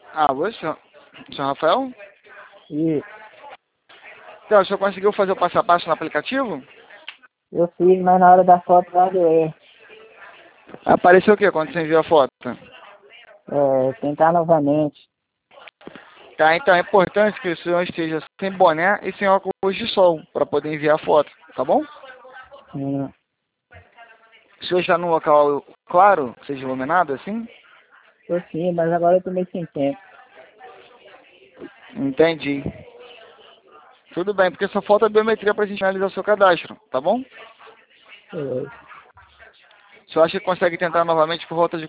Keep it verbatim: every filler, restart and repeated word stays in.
Ah, você, senhor Rafael? E Então, o senhor conseguiu fazer o passo a passo no aplicativo? eu fiz, mas na hora da foto vai doer. Apareceu o que quando você enviou a foto? É, tentar novamente. Tá, então é importante que o senhor esteja sem boné e sem óculos de sol para poder enviar a foto, tá bom? Hum, O senhor está num local claro, seja iluminado assim? tô sim, mas agora eu tô meio sem tempo. Entendi. Tudo bem, porque só falta a biometria para a gente analisar o seu cadastro, tá bom? Beleza. O senhor acha que consegue tentar novamente por volta de